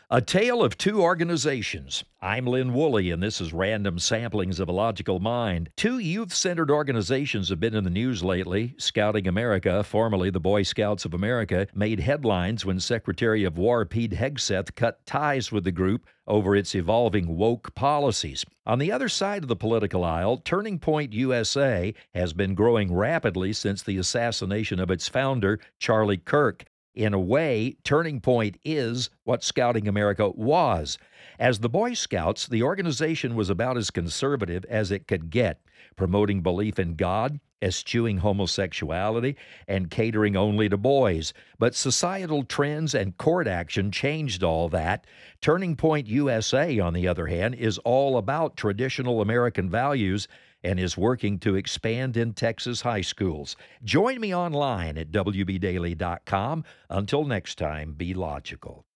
A Tale of Two Organizations. I'm Lynn Woolley, and this is Random Samplings of a Logical Mind. Two youth centered organizations have been in the news lately. Scouting America, formerly the Boy Scouts of America, made headlines when Secretary of War Pete Hegseth cut ties with the group over its evolving woke policies. On the other side of the political aisle, Turning Point USA has been growing rapidly since the assassination of its founder, Charlie Kirk. In a way, Turning Point is what Scouting America was. As the Boy Scouts, the organization was about as conservative as it could get, promoting belief in God, eschewing homosexuality, and catering only to boys. But societal trends and court action changed all that. Turning Point USA, on the other hand, is all about traditional American values and is working to expand in Texas high schools. Join me online at WBDaily.com. Until next time, be logical.